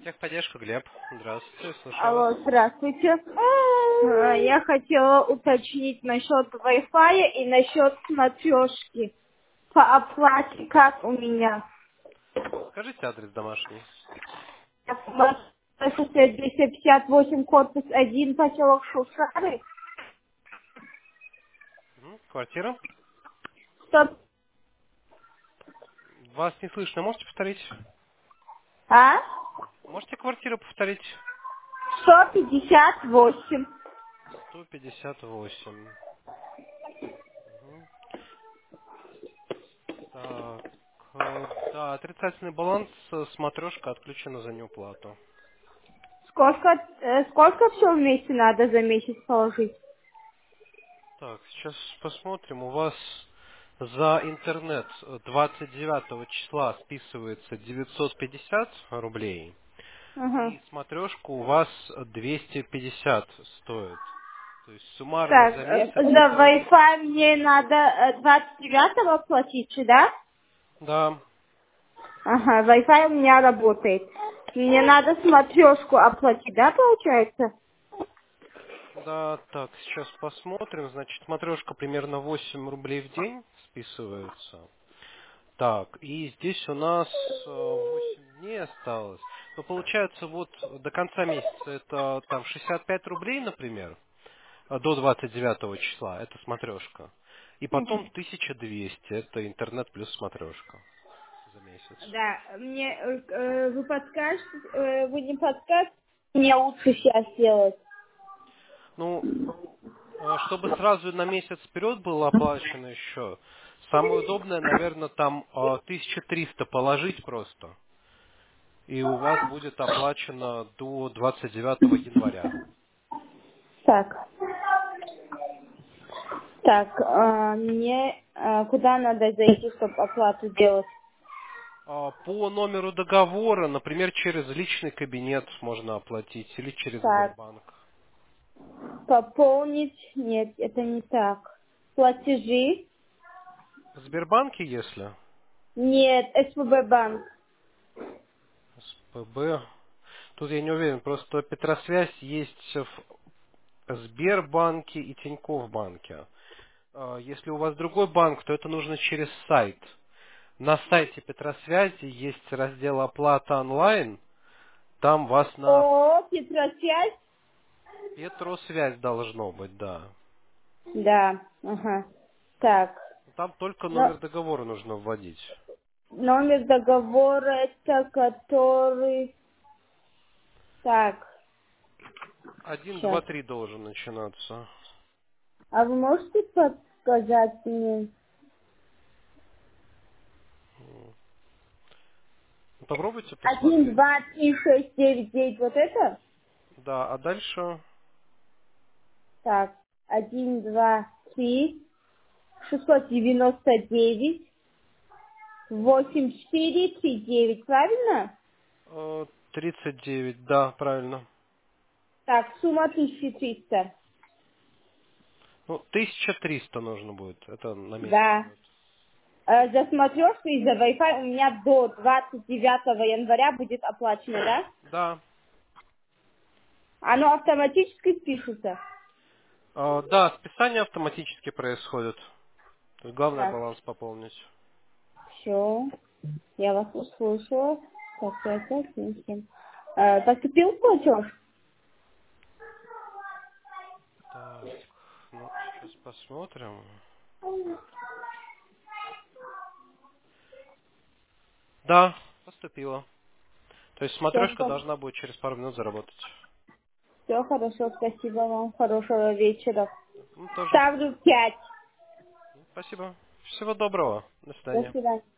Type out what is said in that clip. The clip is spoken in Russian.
Техподдержка, Глеб. Здравствуйте, слушаю вас. Алло, здравствуйте. Я хотела уточнить насчет Wi-Fi и насчет смотрешки по оплате, как у меня. Скажите адрес домашний. 258, корпус 1, поселок Шушары. Квартира? 100, Вас не слышно, можете повторить? а? Можете квартиру повторить? 158. 158. Мгм. Так, да, отрицательный баланс, смотрешка отключена за неуплату. Сколько все вместе надо за месяц положить? Так, сейчас посмотрим. У вас за интернет 29 числа списывается 950 рублей. Ага. И смотрешка у вас 250 стоит. То есть суммарно Так, за месяц за это... Wi-Fi мне надо 29-го платить, да? Да, Ага, Wi-Fi у меня работает. Мне надо смотрешку оплатить, да, получается? да, так, сейчас посмотрим. Значит, смотрешка примерно 8 рублей в день списывается. Так, и здесь у нас 8 дней осталось. Но получается вот до конца месяца это там 65 рублей, например, до 29 числа, это смотрешка. И потом 1200, это интернет плюс смотрешка за месяц. Да, мне вы подскажете, вы не подскажете, мне лучше сейчас сделать. Ну, чтобы сразу на месяц вперед было оплачено еще, самое удобное, наверное, там 1300 положить просто. И у вас будет оплачено до 29 января. Так, так, мне куда надо зайти, чтобы оплату сделать? По номеру договора, например, через личный кабинет можно оплатить или через Так, Сбербанк. пополнить, нет, это не так. Платежи, В Сбербанке, если? нет, СПБ банк. СПБ. Тут я не уверен, просто Петросвязь есть в Сбербанке и Тинькофф банке. Если у вас другой банк, то это нужно через сайт. На сайте Петросвязи есть раздел «Оплата онлайн». Там вас на О, Петросвязь? Петросвязь должно быть, да. Да, ага. Так, Там только но, номер договора нужно вводить. номер договора, это который... Так, Один, два, сейчас. три должен начинаться. А вы можете подсказать мне? Попробуйте Один, посмотреть. два, три, шесть, девять, девять, вот это? Да, а дальше Так, один, два, три, 699, 84, 39, правильно? 39, да, правильно. Так, сумма 1300. Ну, 1300 нужно будет. Это на месяц Да. будет. За смотрешку и за Wi-Fi у меня до 29 января будет оплачено, да? Да. Оно автоматически спишется. Да, списание автоматически происходит. То есть главное Так, баланс пополнить. все. Я вас услышала. Так, 5, 5, 7, 7. Поступил платеж? Так, ну, сейчас посмотрим. Да, поступило. То есть Все, смотрешка должна будет через пару минут заработать. все хорошо, спасибо вам. Хорошего вечера. Ну, тоже. Ставлю 5. Спасибо. Всего доброго. До До свидания. свидания.